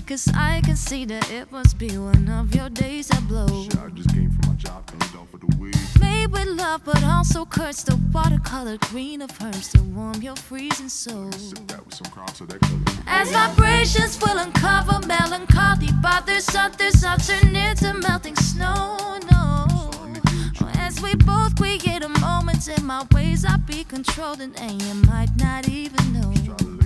'cause I can see that it must be one of your days that blow. Shit, I just came from my job, thanked off for the weed. Made with love, but also cursed. The watercolor green of hers to warm your freezing soul. Sip that with some crown so that color. As vibrations will uncover melancholy, bothers others, I'll turn into melting snow. No, as we both create a moment in my ways, I'll be controlling, and you might not even know.